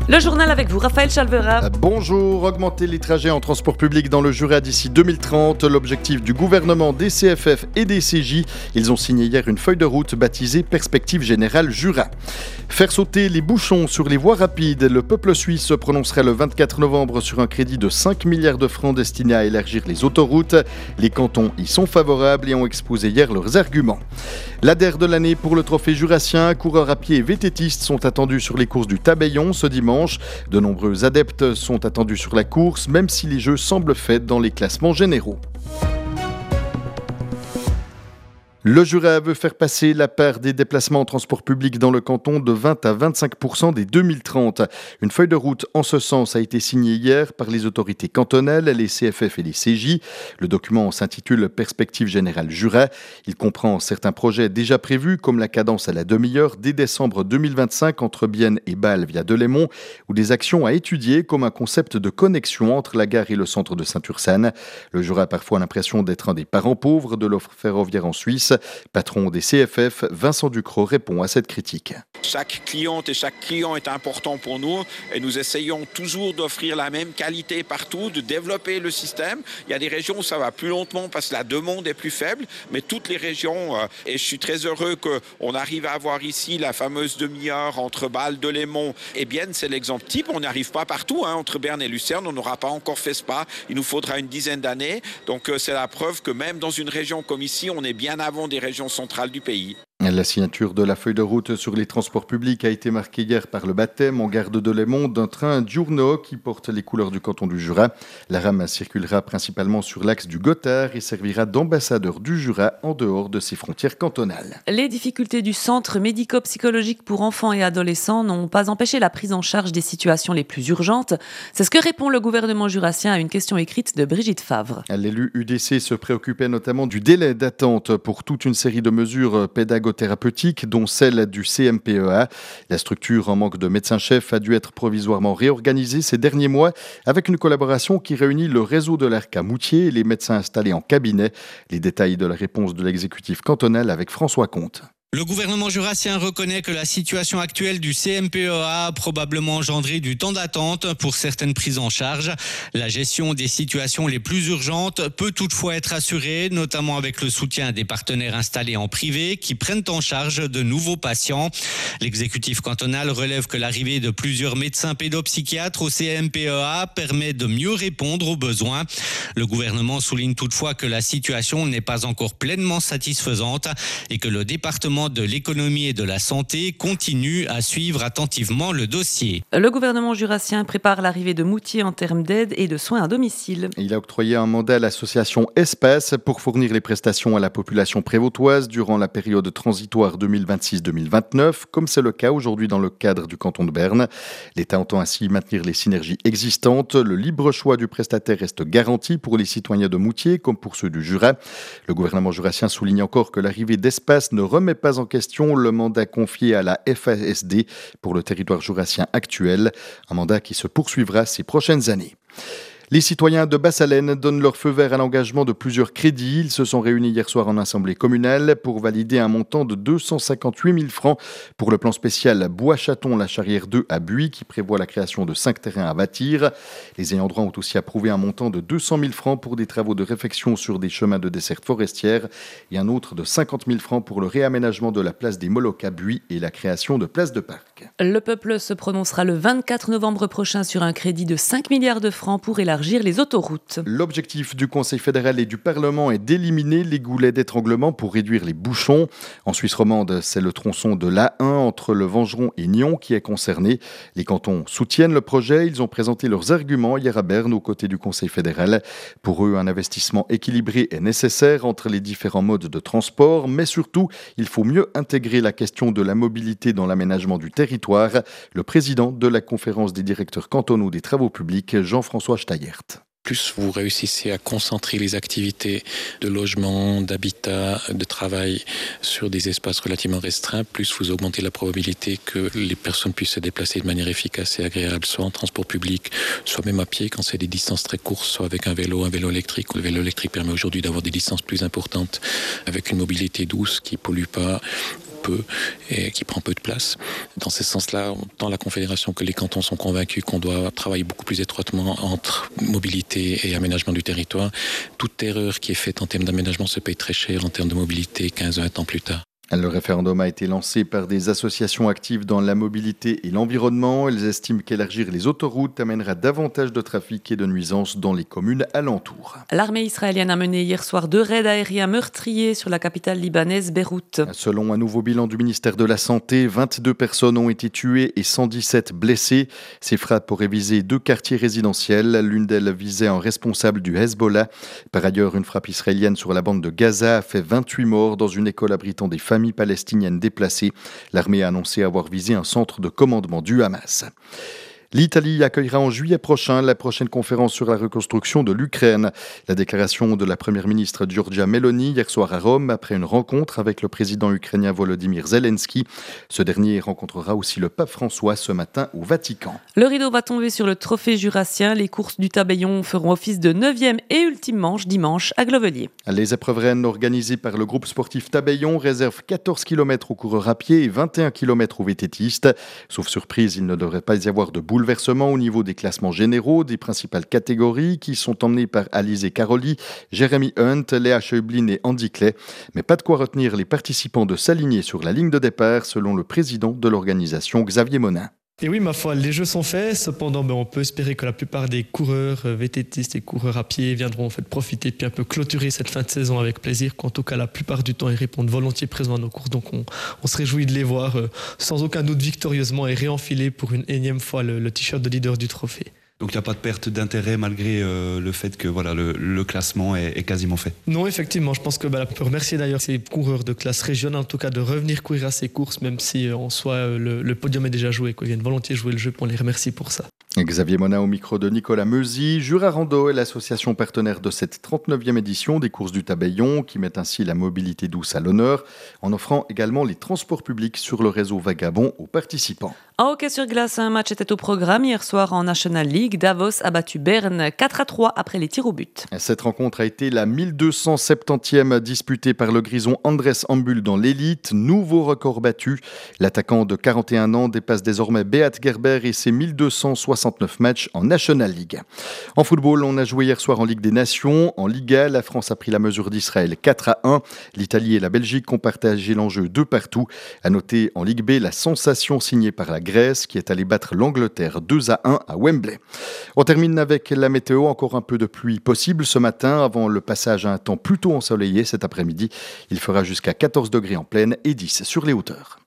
Le journal avec vous, Raphaël Chalvera. Bonjour, augmenter les trajets en transport public dans le Jura d'ici 2030. L'objectif du gouvernement, des CFF et des CJ. Ils ont signé hier une feuille de route baptisée Perspective Générale Jura. Faire sauter les bouchons sur les voies rapides. Le peuple suisse se prononcerait le 24 novembre sur un crédit de 5 milliards de francs destiné à élargir les autoroutes. Les cantons y sont favorables et ont exposé hier leurs arguments. L'ADER de l'année pour le trophée jurassien. Coureurs à pied et vététistes sont attendus sur les courses du Tabayon ce dimanche. De nombreux adeptes sont attendus sur la course, même si les jeux semblent faits dans les classements généraux. Le Jura veut faire passer la part des déplacements en transport public dans le canton de 20 à 25% dès 2030. Une feuille de route en ce sens a été signée hier par les autorités cantonales, les CFF et les CJ. Le document s'intitule Perspective Générale Jura. Il comprend certains projets déjà prévus comme la cadence à la demi-heure dès décembre 2025 entre Bienne et Bâle via Delémont ou des actions à étudier comme un concept de connexion entre la gare et le centre de Saint-Ursanne. Le Jura a parfois l'impression d'être un des parents pauvres de l'offre ferroviaire en Suisse. Patron des CFF, Vincent Ducrot répond à cette critique. Chaque cliente et chaque client est important pour nous et nous essayons toujours d'offrir la même qualité partout, de développer le système. Il y a des régions où ça va plus lentement parce que la demande est plus faible, mais toutes les régions, et je suis très heureux qu'on arrive à avoir ici la fameuse demi-heure entre Bâle, Delémont et Bienne, c'est l'exemple type. On n'arrive pas partout, entre Berne et Lucerne, on n'aura pas encore fait ce pas. Il nous faudra une dizaine d'années, donc c'est la preuve que même dans une région comme ici, on est bien avant des régions centrales du pays. La signature de la feuille de route sur les transports publics a été marquée hier par le baptême en gare de Delémont d'un train Diurno qui porte les couleurs du canton du Jura. La rame circulera principalement sur l'axe du Gothard et servira d'ambassadeur du Jura en dehors de ses frontières cantonales. Les difficultés du centre médico-psychologique pour enfants et adolescents n'ont pas empêché la prise en charge des situations les plus urgentes. C'est ce que répond le gouvernement jurassien à une question écrite de Brigitte Favre. L'élu UDC se préoccupait notamment du délai d'attente pour toute une série de mesures pédagogiques thérapeutiques, dont celle du CMPEA. La structure, en manque de médecin-chef, a dû être provisoirement réorganisée ces derniers mois avec une collaboration qui réunit le réseau de l'ARC à Moutier et les médecins installés en cabinet. Les détails de la réponse de l'exécutif cantonal avec François Comte. Le gouvernement jurassien reconnaît que la situation actuelle du CMPEA a probablement engendré du temps d'attente pour certaines prises en charge. La gestion des situations les plus urgentes peut toutefois être assurée, notamment avec le soutien des partenaires installés en privé qui prennent en charge de nouveaux patients. L'exécutif cantonal relève que l'arrivée de plusieurs médecins pédopsychiatres au CMPEA permet de mieux répondre aux besoins. Le gouvernement souligne toutefois que la situation n'est pas encore pleinement satisfaisante et que le département de l'économie et de la santé continue à suivre attentivement le dossier. Le gouvernement jurassien prépare l'arrivée de Moutier en termes d'aide et de soins à domicile. Il a octroyé un mandat à l'association Espace pour fournir les prestations à la population prévôtoise durant la période transitoire 2026-2029, comme c'est le cas aujourd'hui dans le cadre du canton de Berne. L'État entend ainsi maintenir les synergies existantes. Le libre choix du prestataire reste garanti pour les citoyens de Moutier comme pour ceux du Jura. Le gouvernement jurassien souligne encore que l'arrivée d'Espace ne remet pas en question le mandat confié à la FASD pour le territoire jurassien actuel, un mandat qui se poursuivra ces prochaines années. Les citoyens de Basse-Alène donnent leur feu vert à l'engagement de plusieurs crédits. Ils se sont réunis hier soir en assemblée communale pour valider un montant de 258 000 francs pour le plan spécial Bois-Chaton, la Charrière 2 à Buis, qui prévoit la création de 5 terrains à bâtir. Les ayants droit ont aussi approuvé un montant de 200 000 francs pour des travaux de réfection sur des chemins de desserte forestière et un autre de 50 000 francs pour le réaménagement de la place des Molocs à Buis et la création de places de parc. Le peuple se prononcera le 24 novembre prochain sur un crédit de 5 milliards de francs pour élargir les autoroutes. L'objectif du Conseil fédéral et du Parlement est d'éliminer les goulets d'étranglement pour réduire les bouchons. En Suisse romande, c'est le tronçon de l'A1 entre le Vengeron et Nyon qui est concerné. Les cantons soutiennent le projet. Ils ont présenté leurs arguments hier à Berne aux côtés du Conseil fédéral. Pour eux, un investissement équilibré est nécessaire entre les différents modes de transport, mais surtout, il faut mieux intégrer la question de la mobilité dans l'aménagement du territoire. Le président de la conférence des directeurs cantonaux des travaux publics, Jean-François Steyer. Plus vous réussissez à concentrer les activités de logement, d'habitat, de travail sur des espaces relativement restreints, plus vous augmentez la probabilité que les personnes puissent se déplacer de manière efficace et agréable, soit en transport public, soit même à pied quand c'est des distances très courtes, soit avec un vélo électrique. Le vélo électrique permet aujourd'hui d'avoir des distances plus importantes avec une mobilité douce qui ne pollue pas, peu et qui prend peu de place. Dans ce sens-là, tant la Confédération que les cantons sont convaincus qu'on doit travailler beaucoup plus étroitement entre mobilité et aménagement du territoire. Toute erreur qui est faite en termes d'aménagement se paye très cher en termes de mobilité 15-20 ans plus tard. Le référendum a été lancé par des associations actives dans la mobilité et l'environnement. Elles estiment qu'élargir les autoroutes amènera davantage de trafic et de nuisances dans les communes alentours. L'armée israélienne a mené hier soir 2 raids aériens meurtriers sur la capitale libanaise Beyrouth. Selon un nouveau bilan du ministère de la Santé, 22 personnes ont été tuées et 117 blessées. Ces frappes auraient visé 2 quartiers résidentiels. L'une d'elles visait un responsable du Hezbollah. Par ailleurs, une frappe israélienne sur la bande de Gaza a fait 28 morts dans une école abritant des familles palestiniennes déplacées. L'armée a annoncé avoir visé un centre de commandement du Hamas. L'Italie accueillera en juillet prochain la prochaine conférence sur la reconstruction de l'Ukraine. La déclaration de la première ministre Giorgia Meloni hier soir à Rome après une rencontre avec le président ukrainien Volodymyr Zelensky. Ce dernier rencontrera aussi le pape François ce matin au Vatican. Le rideau va tomber sur le trophée jurassien. Les courses du Tabellon feront office de 9e et ultime manche dimanche à Glovelier. Les épreuves rennes organisées par le groupe sportif Tabellon réservent 14 km aux coureurs à pied et 21 km aux vététistes. Sauf surprise, il ne devrait pas y avoir de bouleversement au niveau des classements généraux des principales catégories qui sont emmenés par Alizé Caroli, Jérémy Hunt, Léa Scheublin et Andy Clay. Mais pas de quoi retenir les participants de s'aligner sur la ligne de départ selon le président de l'organisation Xavier Monin. Et oui, ma foi, les jeux sont faits. Cependant, on peut espérer que la plupart des coureurs vététistes et coureurs à pied viendront profiter puis un peu clôturer cette fin de saison avec plaisir. Qu'en tout cas, la plupart du temps, ils répondent volontiers présents à nos courses. Donc, on se réjouit de les voir sans aucun doute victorieusement et réenfiler pour une énième fois le t-shirt de leader du trophée. Donc il n'y a pas de perte d'intérêt malgré le fait que le classement est quasiment fait. Non, effectivement, je pense que on peut remercier d'ailleurs ces coureurs de classe régionale en tout cas de revenir courir à ces courses, même si en soi le podium est déjà joué. Ils viennent volontiers jouer le jeu, on les remercie pour ça. Xavier Monin au micro de Nicolas Meuzy. Jura Rando est l'association partenaire de cette 39e édition des courses du Tabellon qui met ainsi la mobilité douce à l'honneur en offrant également les transports publics sur le réseau Vagabond aux participants. En hockey sur glace, un match était au programme hier soir en National League. Davos a battu Berne 4-3 après les tirs au but. Cette rencontre a été la 1270e disputée par le grison Andrés Ambul dans l'élite. Nouveau record battu. L'attaquant de 41 ans dépasse désormais Beat Gerber et ses 1269 matchs en National League. En football, on a joué hier soir en Ligue des Nations. En Liga, la France a pris la mesure d'Israël 4-1. L'Italie et la Belgique ont partagé l'enjeu 2-2. À noter en Ligue B, la sensation signée par la Grèce qui est allée battre l'Angleterre 2-1 à Wembley. On termine avec la météo, encore un peu de pluie possible ce matin avant le passage à un temps plutôt ensoleillé cet après-midi. Il fera jusqu'à 14 degrés en plaine et 10 sur les hauteurs.